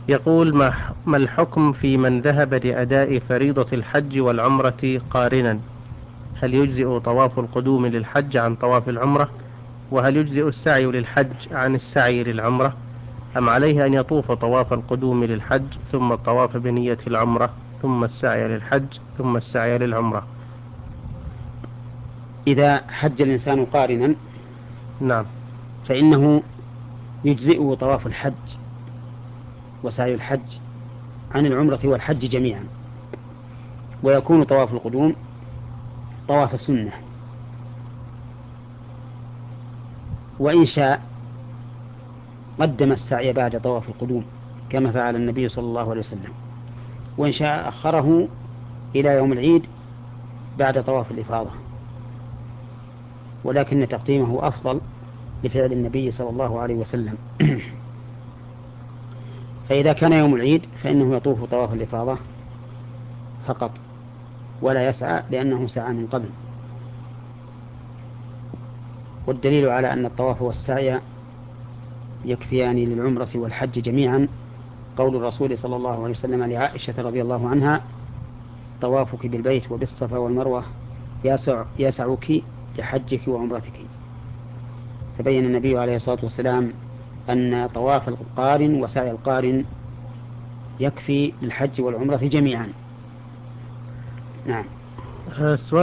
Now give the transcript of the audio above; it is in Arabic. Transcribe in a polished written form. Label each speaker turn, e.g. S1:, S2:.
S1: يقول ما الحكم في من ذهب لأداء فريضة الحج والعمرة قارنا؟ هل يجزئ طواف القدوم للحج عن طواف العمرة؟ وهل يجزئ السعي للحج عن السعي للعمرة؟ أم عليه أن يطوف طواف القدوم للحج ثم الطواف بنية العمرة ثم السعي للحج ثم السعي للعمرة؟
S2: إذا حج الإنسان قارنا
S1: نعم.
S2: فإنه يجزئه طواف الحج وسعي الحج عن العمرة والحج جميعا، ويكون طواف القدوم طواف سنة. وإن شاء قدم السعي بعد طواف القدوم كما فعل النبي صلى الله عليه وسلم، وإن شاء أخره إلى يوم العيد بعد طواف الإفاضة، ولكن تقديمه أفضل لفعل النبي صلى الله عليه وسلم. فإذا كان يوم العيد فإنه يطوف طواف الإفاضة فقط ولا يسعى، لأنه سعى من قبل. والدليل على أن الطواف والسعي يكفيان للعمرة والحج جميعا قول الرسول صلى الله عليه وسلم لعائشة رضي الله عنها: طوافك بالبيت وبالصفا والمروة يسعك لحجك وعمرتك. فبين النبي عليه الصلاة والسلام أن طواف القارن وسعي القارن يكفي للحج والعمرة جميعا. نعم.
S1: السؤال